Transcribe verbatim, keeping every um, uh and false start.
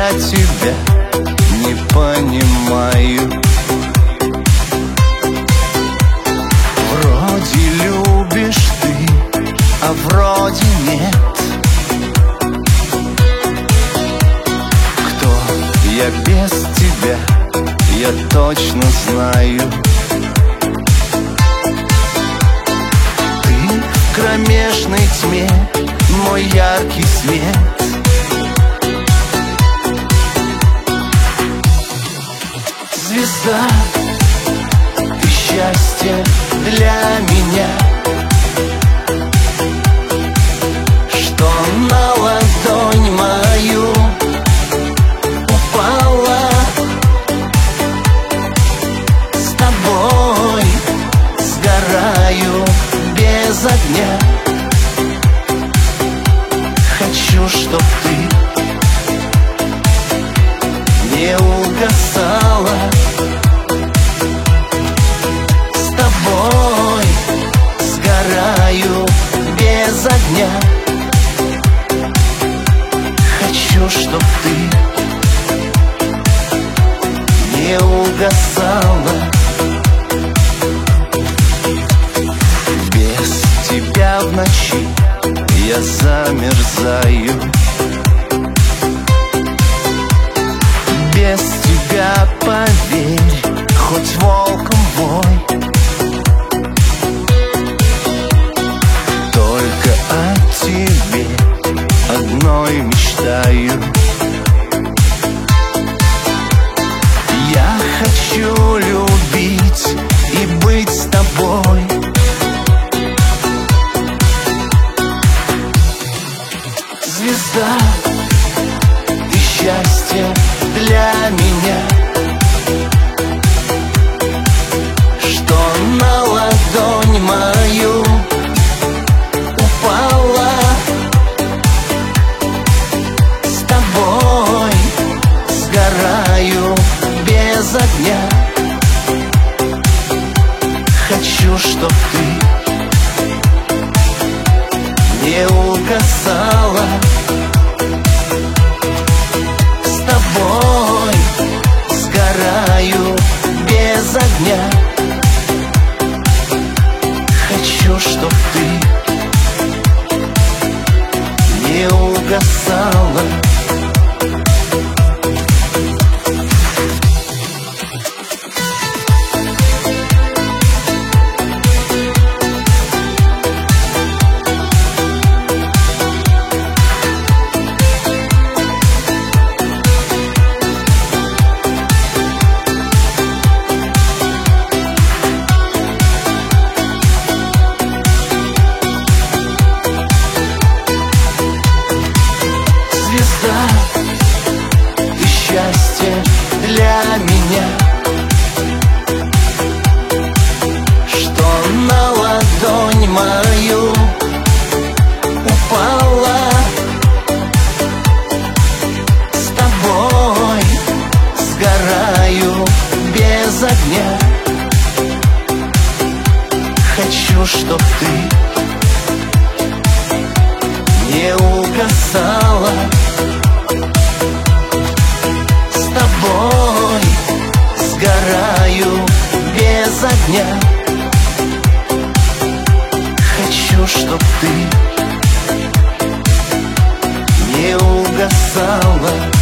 я тебя не понимаю. Вроде любишь ты, а вроде нет. Кто я без тебя, я точно знаю. Ты в кромешной тьме, мой яркий свет. Звезда, ты счастье для меня, что на ладонь мою упала. С тобой сгораю без огня. Хочу, чтоб ты не угасала. С тобой сгораю без огня. Хочу, чтоб ты не угасала. Без тебя в ночи я замерзаю. Без тебя, поверь, хоть волком вой. Только о тебе одной мечтаю. Я хочу любить и быть с тобой. Звезда, ты счастье для меня, что на ладонь мою упала. С тобой сгораю без огня. Хочу, чтоб ты не угасала. С тобой сгораю без огня. Хочу, чтоб ты не угасала. Ты счастье для меня, что на ладонь мою упала. С тобой сгораю без огня. Хочу, чтоб ты не угасала. С тобой сгораю без огня. Хочу, чтоб ты не угасала.